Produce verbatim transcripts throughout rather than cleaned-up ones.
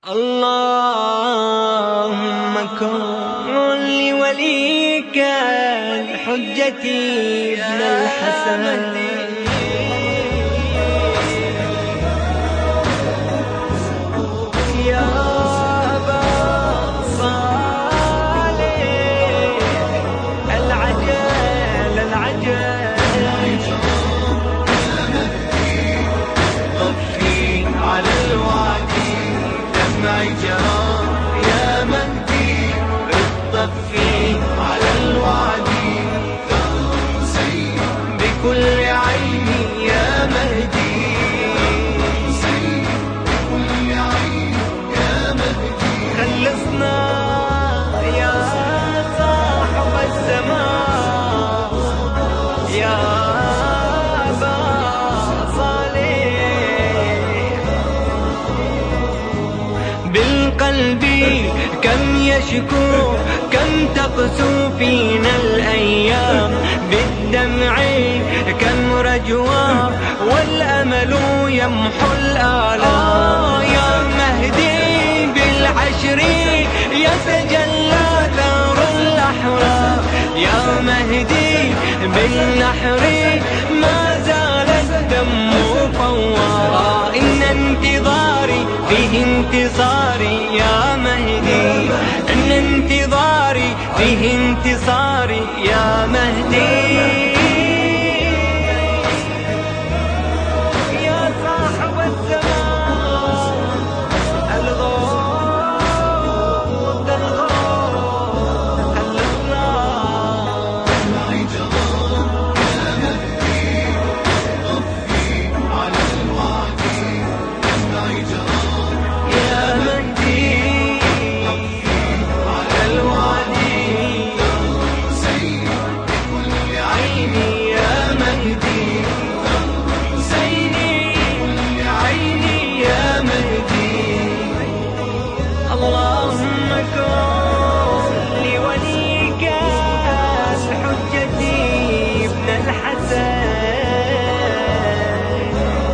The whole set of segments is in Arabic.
اللهم كن لوليك الحجة ابن الحسن يا أبا صالح العجل العجل طفي على الوادي دمعي جرى يا مهدي الطفي على الوادي بكل عيني يا مهدي بكل عيني يا مهدي خلصنا يا صاحب الزمان يا أبا صالح بالقلب كم يشكو كم تقسو فينا الأيام بالدمع كم رجوى والأمل يمحو الآلام يا مهدي بالعشر يتجلى ثار الأحرار يا مهدي بالنحر ما زال الدم فوارا إن انتظاري فيه انتصاري يا مهدي إن انتظاري فيه انتصاري يا مهدي يا صاحب الزمان الغوث الغوث خلصنا معي جرار يا مهدي طفي على الوادي معي جرار يا مهدي طفي على الوادي حسين بكل عيني يا مهدي حسيني بكل عيني يا مهدي اللهم كن لوليك الحجة ابن الحسن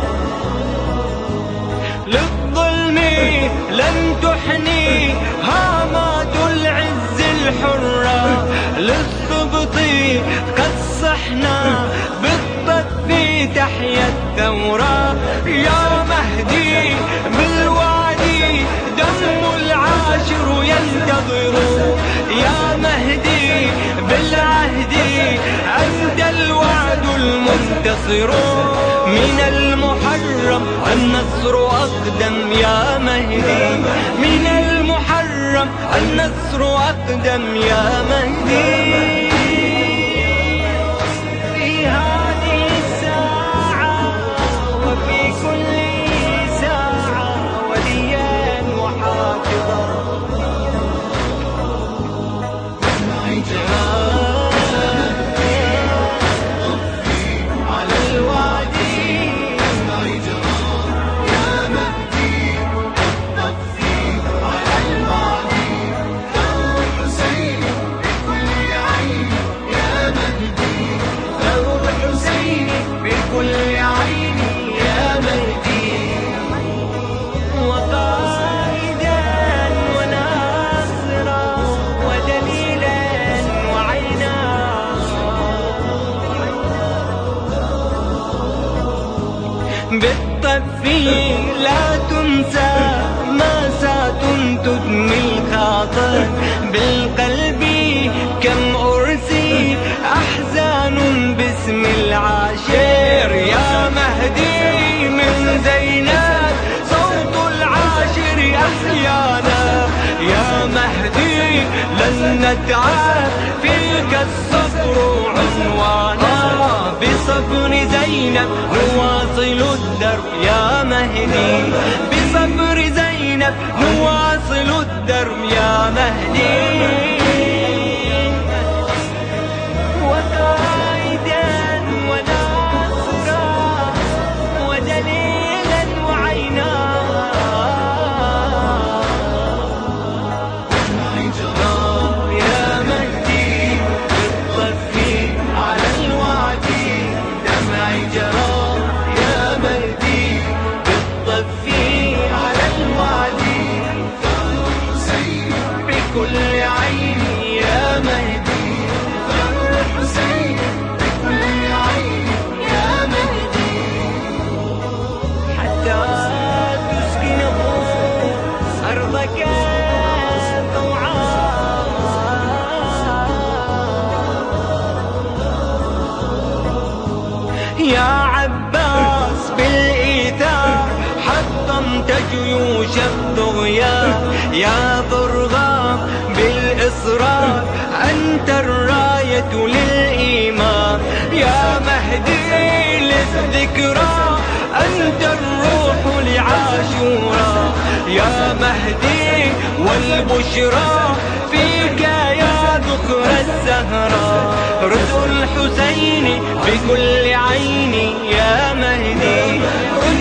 للظلم لن تحني هامات العز الحرة للسبط قد صحنا بالطف تحيا الثورة يا مهدي بالوادي دم العاشر ينتظر يا مهدي بالعهد أنت الوعد المنتصر من المحرم النصر أقدم يا مهدي من المحرم النصر أقدم يا مهدي في هذه الساعة وفي كل ساعة وليا وحافظا معي جرار طفي على الوادي معي جرار يا مهدي طفي على الوادي ثور حسين بكل عين يا مهدي ثور حسين بكل عين يا مهدي وقائدا وناصرا ودليلا وعينا بالطفي لا تنسى ماسات تدمي الخاطر بالقلب كم أرسي أحزان باسم العاشر يا مهدي من زينات صوت العاشر أحيانا يا مهدي لن نتعب فيك الصبر عنوانا بصبر زينب نواصل الدرب يا مهدي بصبر زينب نواصل الدرب يا مهدي وقائدا وناصرا ودليلا وعينا معي جرار يا مهدي بالطفي على الوادي دمعي جرار يا مهدي بالطفي على الوادي يا ضرغام بالإصرار، أنت الراية للإيمان. يا مهدي للذكرى، أنت الروح لعاشوراء. يا مهدي والبشرى فيك يا ذكر الزهراء. رزق الحسين بكل عيني يا مهدي.